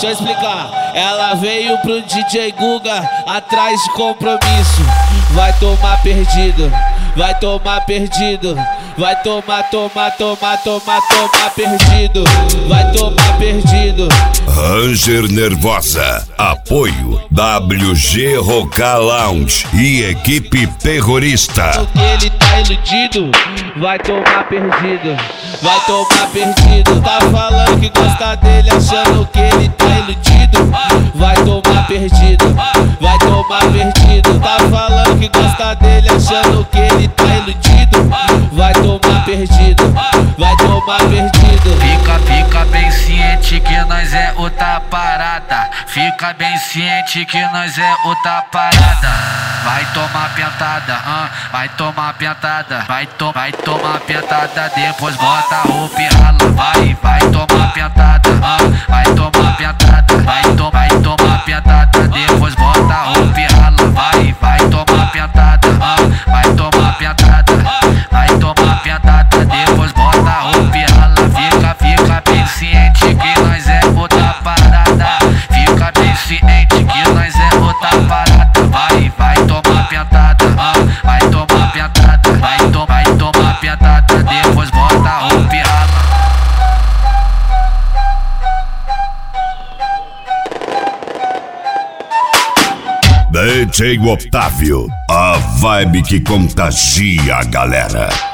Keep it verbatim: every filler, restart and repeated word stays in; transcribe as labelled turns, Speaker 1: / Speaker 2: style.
Speaker 1: deixa eu explicar. Ela veio pro D J Guga atrás de compromisso. Vai tomar perdido, vai tomar perdido. Vai tomar, tomar, tomar, tomar, tomar perdido. Vai tomar perdido.
Speaker 2: Ranger Nervosa. Apoio W G Roca Lounge e equipe terrorista.
Speaker 1: Ele tá iludido, vai tomar perdido. Vai tomar perdido. Tá falando que gosta dele, achando que ele tá iludido. Vai tomar perdido, vai tomar perdido. Tá falando que gosta dele, achando que ele tá iludido. Vai tomar perdido, vai tomar perdido.
Speaker 3: Fica, fica bem ciente que nós é outra parada. Fica bem ciente que nós é outra parada. Vai tomar pentada, ah, vai tomar pentada. Vai, to vai tomar pentada, depois bota a roupa e rala. Vai, vai tomar pentada, ah, vai tomar pentada. Vai, to vai tomar pentada, depois bota a roupa e rala. Vai, vai tomar pentada, ah, vai tomar pentada. Vai tomar pentada, depois bota a roupa e rala. Fica, fica bem ciente que nós é outra parada. Fica bem ciente que nós é outra parada. Vai, vai tomar pentada, ah, vai tomar pentada. Vai, to vai tomar pentada, depois bota a roupa e rala.
Speaker 2: D J Otávio, a vibe que contagia a galera.